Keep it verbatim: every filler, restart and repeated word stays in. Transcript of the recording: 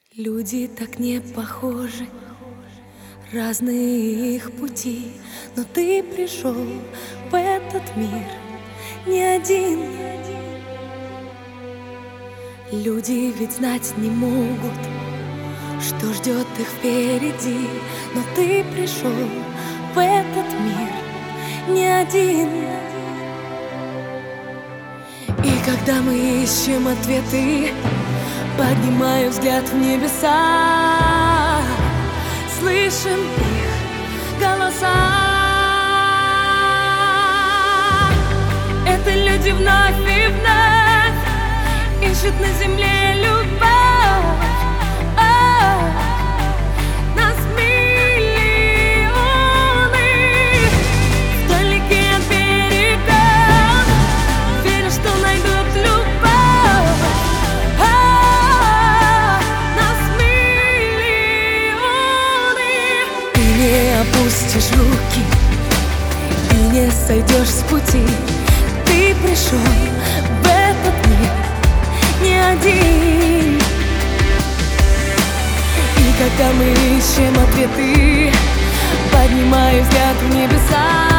Люди так не похожи, разные их пути, но ты пришел в этот мир не один. Люди ведь знать не могут, что ждет их впереди, но ты пришел в этот мир не один. И когда мы ищем ответы, поднимаю взгляд в небеса, слышим их голоса. Это люди вновь и вновь ищут на земле любовь. О, нас миллионы вдалеке от берега, верят, что найдут любовь. О, нас миллионы. Ты не опустишь руки и не сойдешь с пути. Ты пришел в этот мир не один. И когда мы ищем ответы, поднимаю взгляд в небеса,